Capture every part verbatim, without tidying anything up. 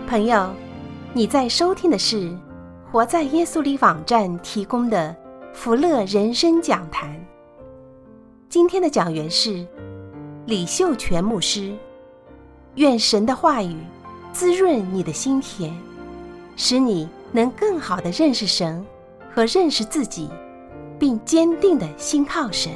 朋友，你在收听的是活在耶稣里网站提供的福乐人生讲坛。今天的讲员是李秀全牧师。愿神的话语滋润你的心田，使你能更好地认识神和认识自己，并坚定地信靠神。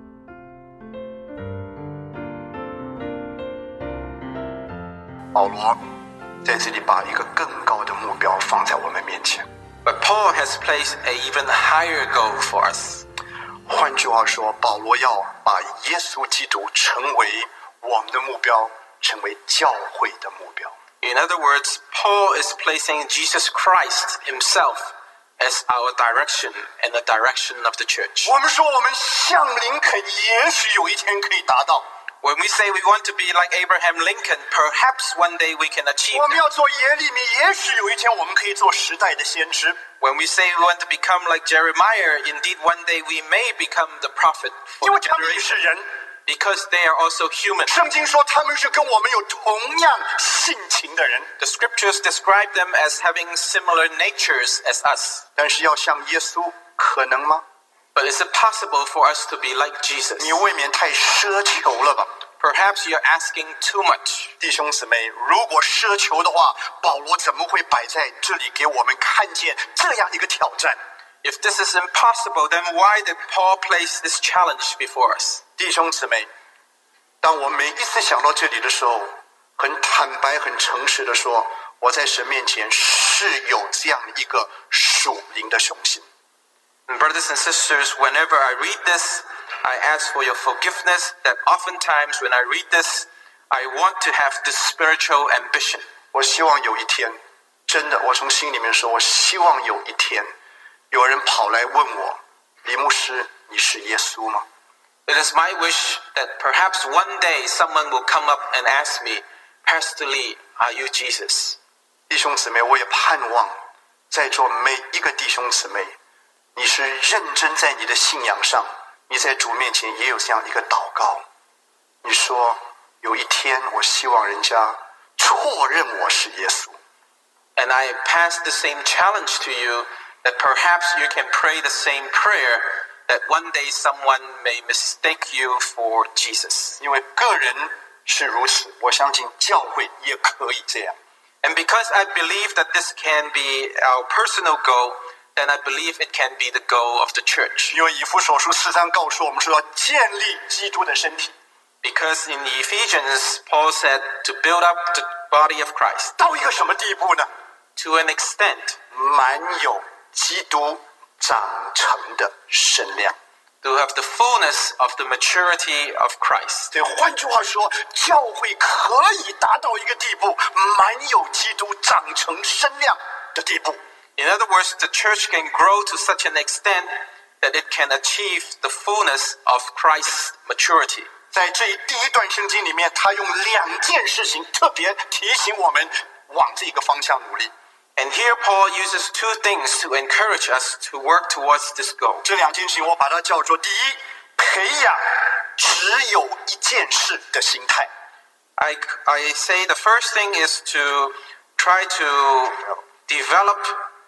保罗在这里把一个更高的目标放在我们面前。 But Paul has placed an even higher goal for us. 换句话说，保罗要把耶稣基督成为我们的目标，成为教会的目标。 In other words, Paul is placing Jesus Christ himself as our direction and the direction of the church. 我们说我们像林肯，也许有一天可以达到。 When we say we want to be like Abraham Lincoln, perhaps one day we can achieve 我们 that. 要做耶利米，也许有一天我们可以做时代的先知。 When we say we want to become like Jeremiah, indeed one day we may become the prophet 因 for 为 the 他们也是 generation, 人。 because they are also human. 圣经说他们是跟我们有同样性情的人， The scriptures describe them as having similar natures as us. 但是要像耶稣，可能吗？ But is it possible for us to be like Jesus? 你未免太奢求了吧。 Perhaps you're asking too much. 弟兄姊妹，如果奢求的话，保罗怎么会摆在这里给我们看见这样一个挑战？ If this is impossible, then why did Paul place this challenge before us? 弟兄姊妹，当我每一次想到这里的时候，很坦白、很诚实的说，我在神面前是有这样一个属灵的雄心。 And brothers and sisters, whenever I read this, I ask for your forgiveness that oftentimes when I read this, I want to have this spiritual ambition. 我希望有一天，真的，我从心里面说，我希望有一天，有人跑来问我，李牧师，你是耶稣吗？ It is my wish that perhaps one day someone will come up and ask me, Pastor Lee, are you Jesus? 弟兄姊妹，我也盼望在座每一个弟兄姊妹，你是认真在你的信仰上，你在主面前也有这样一个祷告。你说有一天，我希望人家错认我是耶稣。 And I pass the same challenge to you that perhaps you can pray the same prayer that one day someone may mistake you for Jesus. 因为个人是如此，我相信教会也可以这样。 And because I believe that this can be our personal goal, then I believe it can be the goal of the church. 因为以弗所书四章告诉我们说，要建立基督的身体。 Because in Ephesians, Paul said to build up the body of Christ 到一个什么地步呢？ to an extent 满有基督长成的身量。 to have the fullness of the maturity of Christ. 对，换句话说，教会可以达到一个地步，满有基督长成身量的地步。 In other words, the church can grow to such an extent that it can achieve the fullness of Christ's maturity. 在这一第一段圣经里面，他用两件事情特别提醒我们往这个方向努力。 And here Paul uses two things to encourage us to work towards this goal. 这两件事情我把它叫做：第一，培养只有一件事的心态。 I, I say the first thing is to try to develop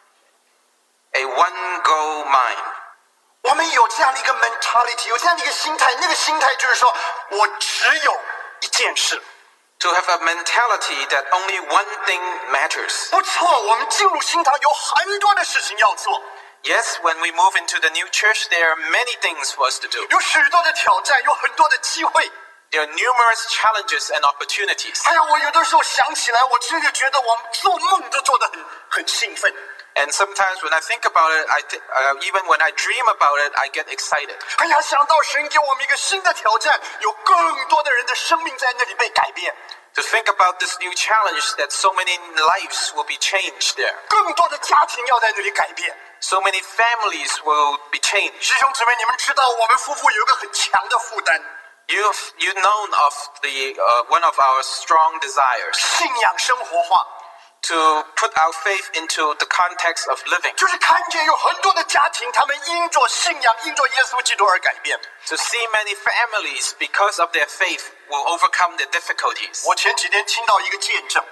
a one-goal mind. 我们有这样的一个 mentality， 有这样的一个心态，那个心态就是说，我只有一件事。 To have a mentality that only one thing matters. 不错，我们进入新堂有很多的事情要做， Yes, when we move into the new church, there are many things for us to do. 有许多的挑战，有很多的机会。 There are numerous challenges and opportunities. 哎呀，我有的时候想起来，我真的觉得我做梦都做得很很兴奋。 And sometimes when I think about it, I th- uh, even when I dream about it, I get excited. 哎呀，想到神给我们一个新的挑战，有更多的人的生命在那里被改变， To think about this new challenge that so many lives will be changed there. 更多的家庭要在那里改变。 So many families will be changed. 弟兄姊妹，你们知道我们夫妇有一个很强的负担， You've, you've known of the, uh, one of our strong desires 信仰生活化， to put our faith into the context of living. 就是看见有很多的家庭，他们因着信仰，因着耶稣基督而改变。 To see many families, because of their faith, will overcome their difficulties. 我前几天听到一个见证，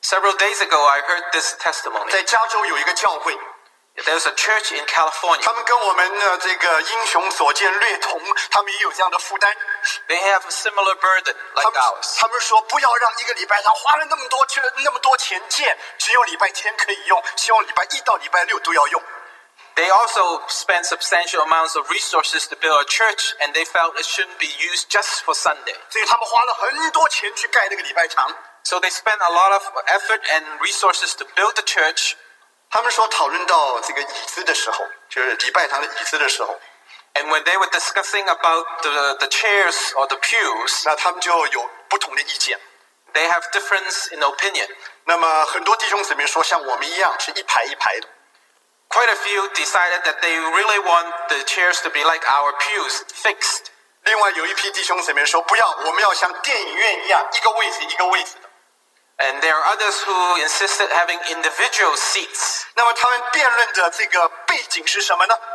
Several days ago, I heard this testimony. 在加州有一个教会， There's a church in California. 他们跟我们的这个英雄所见略同，他们也有这样的负担。 They have a similar burden 他 like 们 ours. 他们说不要让一个礼拜堂花了那么多钱那么多钱建，只有礼拜天可以用，希望礼拜一到礼拜六都要用。 They also spent substantial amounts of resources to build a church, and they felt it shouldn't be used just for Sunday. 所以他们花了很多钱去盖那个礼拜堂。 So they spent a lot of effort and resources to build the church. 他们说讨论到这个椅子的时候，就是礼拜堂的椅子的时候， And when they were discussing about the, the chairs or the pews, 那他们就有不同的意见。 they have difference in opinion. 那么很多弟兄姊妹说，像我们一样是一排一排的。 Quite a few decided that they really want the chairs to be like our pews, fixed. 另外有一批弟兄姊妹说，不要，我们要像电影院一样，一个位置一个位置的。 And there are others who insisted having individual seats. 那么他们辩论的这个背景是什么呢？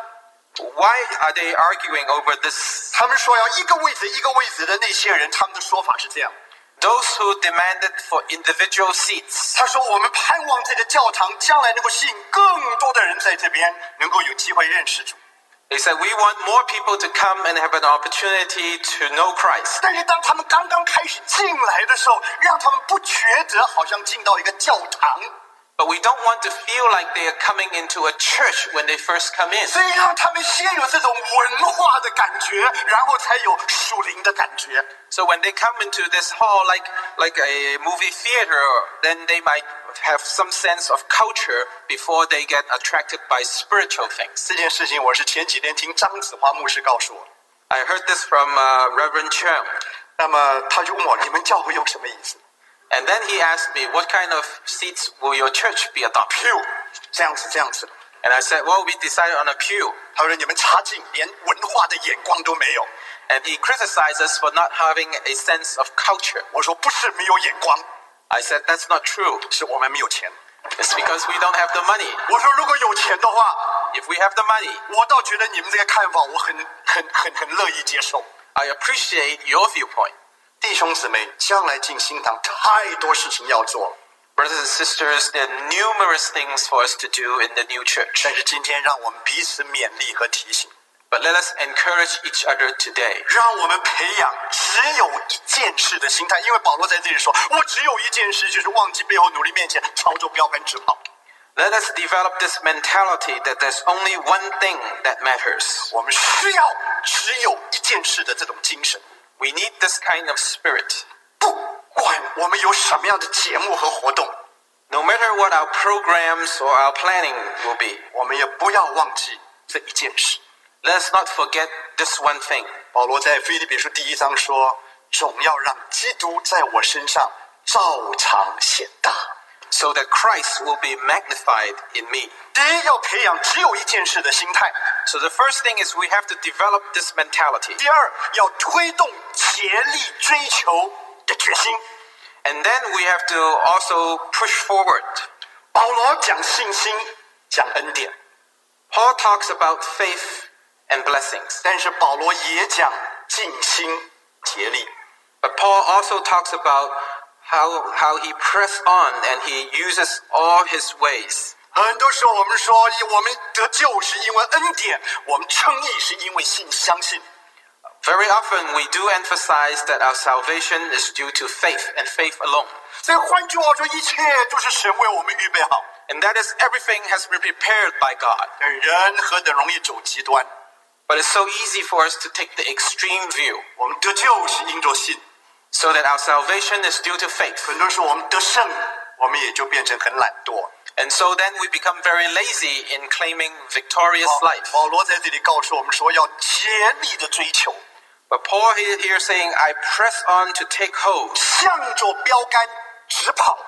Why are they arguing over this? 他们说要一个位置一个位置的那些人，他们的说法是这样。 Those who demanded for individual seats. 他说，我们盼望这个教堂将来能够吸引更多的人在这边，能够有机会认识主。 They said, we want more people to come and have an opportunity to know Christ. 但是当他们刚刚开始进来的时候，让他们不觉得好像进到一个教堂， But we don't want to feel like they are coming into a church when they first come in. 所以让他们先有这种文化的感觉，然后才有属灵的感觉。 So when they come into this hall like, like a movie theater, then they might have some sense of culture before they get attracted by spiritual things. 这件事情我是前几天听张子华牧师告诉我， I heard this from uh, Reverend Cheung. 那么他就问我，你们教会用什么椅子？ And then he asked me, what kind of seats will your church be adopting? pew，这样子这样子。 And I said, well, we decided on a pew. 他说你们差劲，连文化的眼光都没有。 And he criticized us for not having a sense of culture. 我说不是没有眼光， I said, that's not true. 是我们没有钱。 It's because we don't have the money. 我说如果有钱的话， If we have the money, 我倒觉得你们这个看法我很很很很乐意接受。 I appreciate your viewpoint. 弟兄姊妹，将来进新堂太多事情要做， Brothers and sisters, there are numerous things for us to do in the new church. 但是今天让我们彼此勉励和提醒， But let us encourage each other today. 让我们培养只有一件事的心态。因为保罗在这里说，我只有一件事，就是忘记背后，努力面前，朝着标杆直跑。 Let us develop this mentality that there's only one thing that matters. 我们需要只有一件事的这种精神。 We need this kind of spirit. 不管我们有什么样的节目和活动， No matter what our programs or our planning will be, 我们也不要忘记这一件事。 let us not forget this one thing. 保罗在腓立比书第一章说，总要让基督在我身上照常显大。 So that Christ will be magnified in me. 第一，要培养只有一件事的心态； So the first thing is we have to develop this mentality. 第二，要推动竭力追求的决心。 And then we have to also push forward. 保罗讲信心，讲恩典， Paul talks about faith and blessings. 但是保罗也讲尽心竭力。 But Paul also talks about how, how he pressed on and he uses all his ways. 很多时候我们说，我们得救是因为恩典，我们称义是因为信相信。 Very often we do emphasize that our salvation is due to faith and faith alone. 所以换句话说，一切都是神为我们预备好。 And that is everything has been prepared by God. 但人何等容易走极端？ But it's so easy for us to take the extreme view. 我们得救是因着信， So that our salvation is due to faith. 很多时候我们得胜，我们也就变成很懒惰。 And so then we become very lazy in claiming victorious 保 life. 保罗在这里告诉我们说，要竭力的追求， But Paul here, here saying, I press on to take hold. 向着标杆直跑。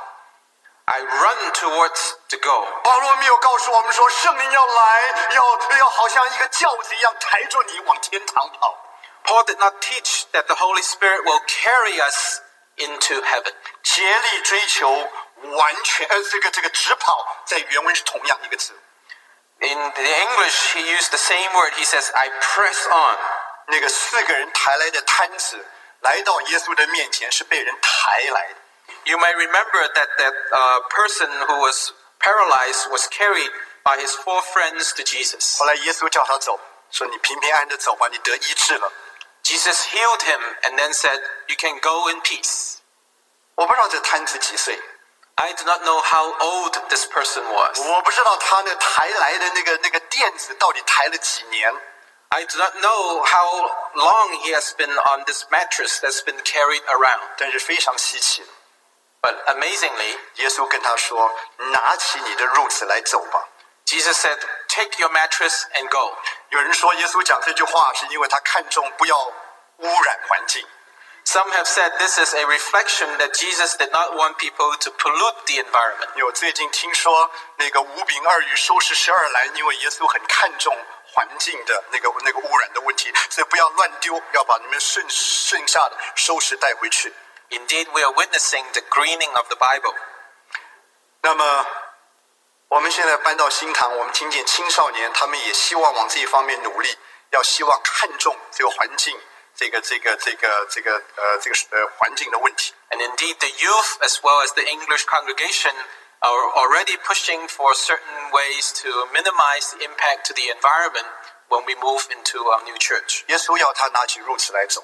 I run towards the goal. 保罗没有告诉我们说，圣灵要来，要要好像一个轿子一样抬着你往天堂跑。 Paul did not teach that the Holy Spirit will carry us into heaven. 竭力追求完全，呃，这个这个直跑，在原文是同样一个字。 In the English, he used the same word. He says, I press on. 那个四个人抬来的摊子，来到耶稣的面前是被人抬来的。 You may remember that that uh, person who was paralyzed was carried by his four friends to Jesus. 后来耶稣叫他走，说你平平安安的走吧，你得医治了。 Jesus healed him and then said, "You can go in peace." 我不知道这摊子几岁， I do not know how old this person was. 我不知道他那抬来的那个那个垫子到底抬了几年。 I do not know how long he has been on this mattress that's been carried around. 但是非常稀奇， But amazingly, 耶稣跟他说：“拿起你的褥子来走吧。” Jesus said, "Take your mattress and go." 有人说，耶稣讲这句话是因为他看重不要污染环境。 Some have said this is a reflection that Jesus did not want people to pollute the environment. 因为我最近听说那个五饼二鱼收拾十二篮，因为耶稣很看重环境的那个那个污染的问题，所以不要乱丢，要把你们剩剩下的收拾带回去。 Indeed, we are witnessing the greening of the Bible. 那么我们现在搬到新堂，我们听见青少年他们也希望往这一方面努力，要希望看重这个环境，这个这个这个这个呃这个呃环境的问题。 And indeed, the youth as well as the English congregation are already pushing for certain ways to minimize the impact to the environment when we move into our new church. 耶稣要他拿起褥子来走，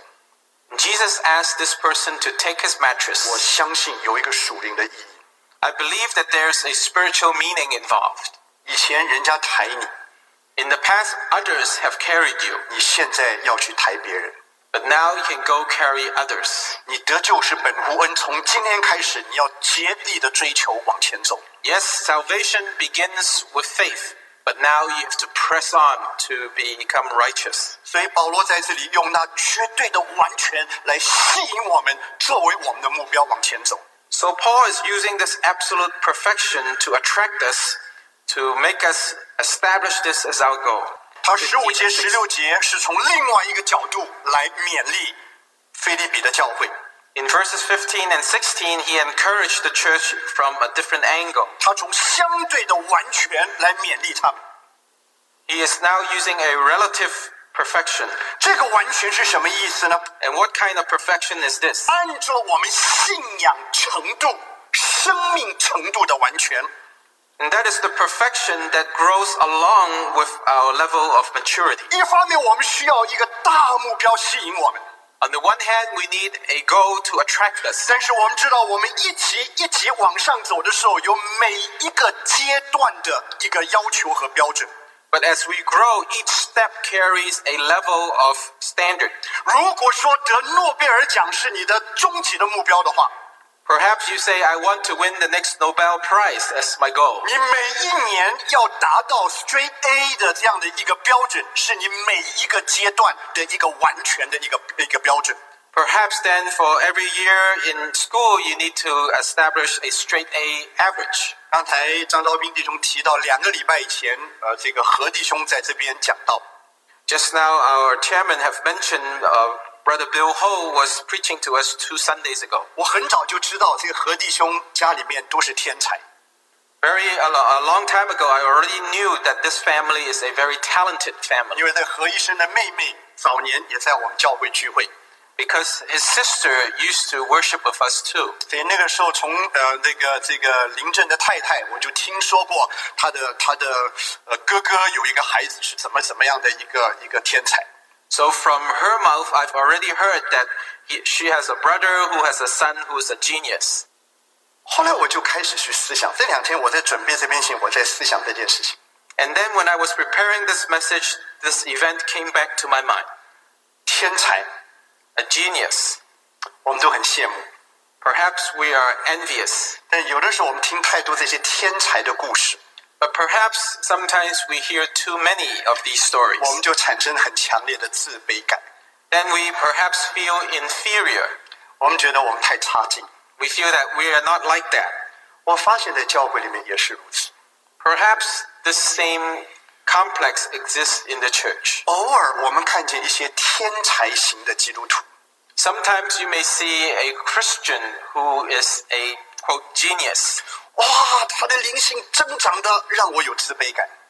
Jesus asked this person to take his 我 mattress. 相信有一个属灵的意义。 I believe that there's a spiritual meaning involved. 以前人家抬你， In the past, others have carried you, 你现在要去抬别人。 but now you can go carry others. 你得救是本乎恩，从今天开始，你要竭力的追求往前走。 Yes, salvation begins with faith, but now you have to press on to become righteous. 所以保罗在这里用那绝对的完全来吸引我们，作为我们的目标往前走。 So Paul is using this absolute perfection to attract us, to make us establish this as our goal. 他十五节、十六节是从另外一个角度来勉励腓立比的教会。 In verses fifteen and sixteen, he encouraged the church from a different angle. 他从相对的完全来勉励他们。 He is now using a relative perfection. 这个完全是什么意思呢？ And what kind of perfection is this? 按照我们信仰程度、生命程度的完全。 And that is the perfection that grows along with our level of maturity. 一方面，我们需要一个大目标吸引我们， On the one hand, we need a goal to attract us. 但是我们知道，我们一级一级往上走的时候，有每一个阶段的一个要求和标准。 But as we grow, each step carries a level of standard. 如果说得诺贝尔奖是你的终极的目标的话， Perhaps you say, I want to win the next Nobel Prize as my goal. 你每一年要达到 Straight A 的这样的一个标准，是你每一个阶段的一个完全的一个一个标准。 Perhaps then for every year in school, you need to establish a straight A average. 刚才张昭斌弟兄提到，两个礼拜以前，呃，这个何弟兄在这边讲到， Just now, our chairman have mentioned uh, Brother Bill Ho was preaching to us two Sundays ago. 我很早就知道这个何弟兄家里面都是天才。 Very a, lo- a long time ago, I already knew that this family is a very talented family 因为那何医生的妹妹早年也在我们教会聚会， because his sister used to worship with us too. 所以那个时候从呃那个这个林正的太太，我就听说过他的他的呃哥哥有一个孩子是怎么怎么样的一个一个天才。 So from her mouth, I've already heard that he, she has a brother who has a son who is a genius. 后来我就开始去思想，这两天我在准备这篇信，我在思想这件事情。 And then when I was preparing this message, this event came back to my mind. 天才， A genius. 我们都很羡慕， Perhaps we are envious, 但有的时候我们听太多这些天才的故事， but perhaps sometimes we hear too many of these stories. 我们就产生很强烈的自卑感， Then we perhaps feel inferior. 我们觉得我们太差劲。 We feel that we are not like that. 我发现在教会里面也是如此， Perhaps this same complex exists in the church. 偶尔我们看见一些天才型的基督徒， Sometimes you may see a Christian who is a, quote, genius. 哇，他的灵性增长的让我有自卑感。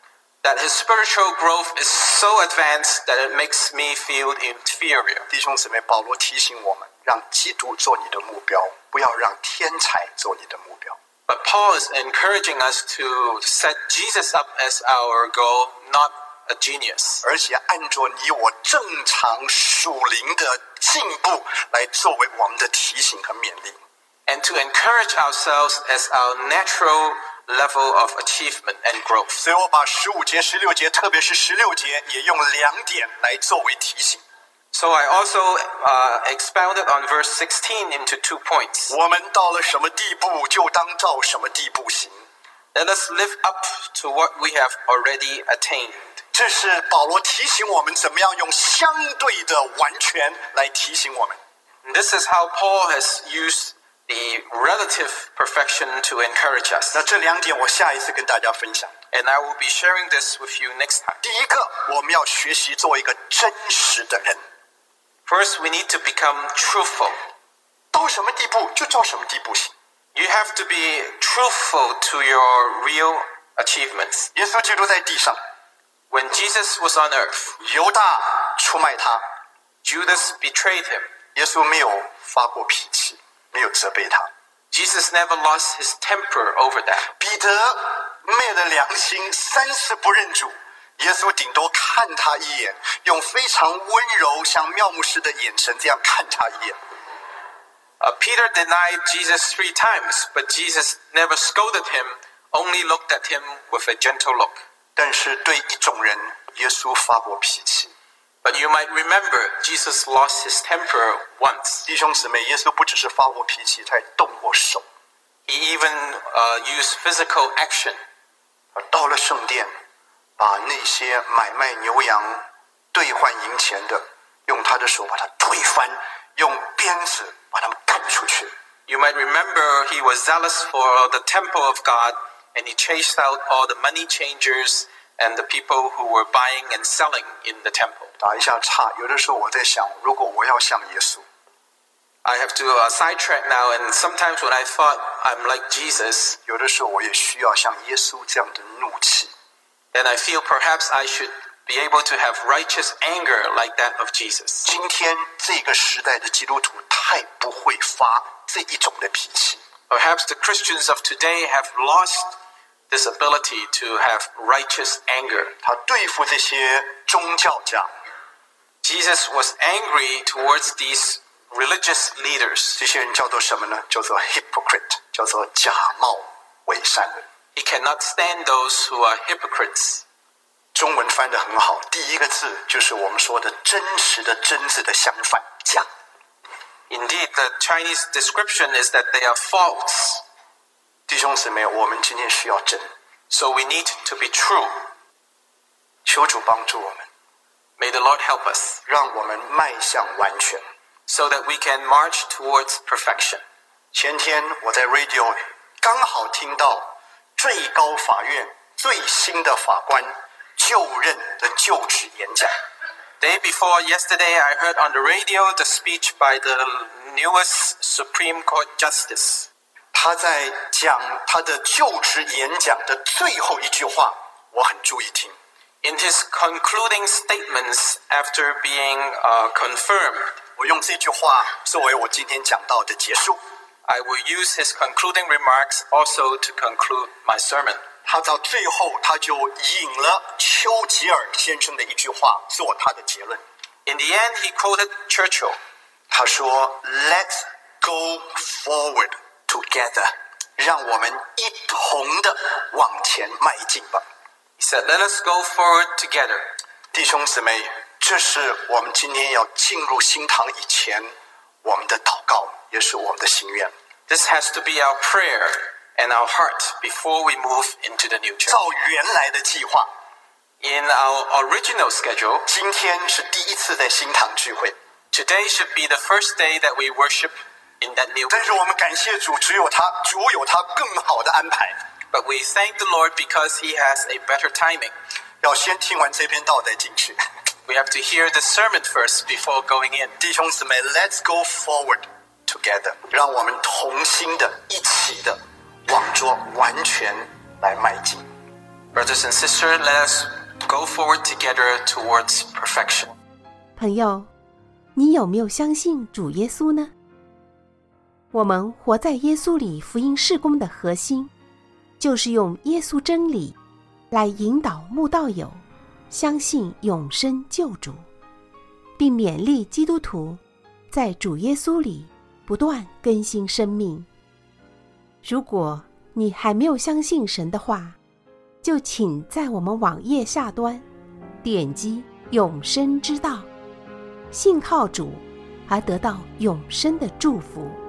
that his spiritual growth is so advanced that it makes me feel inferior. 弟兄姊妹，保罗提醒我们，让基督做你的目标，不要让天才做你的目标。 But Paul is encouraging us to set Jesus up as our goal, not a genius. 而且按照你我正常属灵的进步来作为我们的提醒和勉励。 And to encourage ourselves as our natural level of achievement and growth. 所以我把十五节、十六节，特别是十六节，也用两点来作为提醒。 So I also uh, expounded on verse sixteen into two points. 我们到了什么地步，就当照什么地步行。 Let us live up to what we have already attained. 这是保罗提醒我们怎么样用相对的完全来提醒我们。 And this is how Paul has used the relative perfection to encourage us. 那这两点我下一次跟大家分享。 And I will be sharing this with you next time. 第一个，我们要学习做一个真实的人。 First, we need to become truthful. 到什么地步就照什么地步行。 You have to be truthful to your real achievements. 耶稣基督在地上， When Jesus was on earth, 犹大出卖他， Judas betrayed him. 耶稣没有发过脾气，没有责备他。 Jesus never lost his temper over that. 彼得昧了良心，三次不认主。耶稣顶多看他一眼，用非常温柔像妙牧师的眼神这样看他一眼。 Uh, Peter denied Jesus three times, but Jesus never scolded him, only looked at him with a gentle look. 但是对一种人，耶稣发过脾气。 But you might remember, Jesus lost his temper once. 弟兄姊妹，耶稣不只是发过脾气，他还动过手。 He even uh, used physical action. 而到了圣殿，把那些买卖牛羊、兑换银钱的，用他的手把他推翻，用鞭子把他们赶出去。 You might remember he was zealous for the temple of God, and he chased out all the money changers and the people who were buying and selling in the temple. 打一下岔，有的时候我在想，如果我要像耶稣， I have to uh, sidetrack now, and sometimes when I thought I'm like Jesus, 有的时候我也需要像耶稣这样的怒气。 then I feel perhaps I should be able to have righteous anger like that of Jesus. 今天这个时代的基督徒太不会发这一种的脾气。 Perhaps the Christians of today have lost this ability to have righteous anger. 他对付这些宗教家， Jesus was angry towards these religious leaders. 这些人叫做什么呢？叫做 hypocrite， 叫做假冒伪善人。 He cannot stand those who are hypocrites. 中文翻得很好，第一个字就是我们说的真实的真字的相反，假。 Indeed, the Chinese description is that they are false. 弟兄姊妹，我们今天需要真， So we need to be true. 求主帮助我们， May the Lord help us 让我们迈向完全。 so that we can march towards perfection. 前天我在 radio 刚好听到最高法院最新的法官就任的就职演讲。 Day before yesterday, I heard on the radio the speech by the newest Supreme Court Justice. 他在讲他的就职演讲的最后一句话，我很注意听。 In his concluding statements after being uh, confirmed, 我用这句话作为我今天讲到的结束。 I will use his concluding remarks also to conclude my sermon. 他到最后他就引了丘吉尔先生的一句话做他的结论。 In the end, he quoted Churchill. 他说 Let's go forward together， 让我们一同的往前迈进吧。 He said, let us go forward together. 弟兄姊妹，这是我们今天要进入新堂以前我们的祷告，也是我们的心愿。 This has to be our prayer and our heart before we move into the new church. 照原来的计划， In our original schedule, 今天是第一次在新堂聚会， today should be the first day that we worship in that new 但是我们感谢主，只有他，主有他更好的安排。 But we thank the Lord because he has a better timing. 要先听完这篇道再进去。 We have to hear the sermon first before going in. 弟兄姊妹 ，Let's go forward together， 让我们同心的、一起的往着完全来迈进。 Brothers and sisters, let us go forward together towards perfection. 朋友，你有没有相信主耶稣呢？我们活在耶稣里福音事工的核心，就是用耶稣真理来引导慕道友相信永生救主，并勉励基督徒在主耶稣里不断更新生命。如果你还没有相信神的话，就请在我们网页下端点击永生之道，信靠主而得到永生的祝福。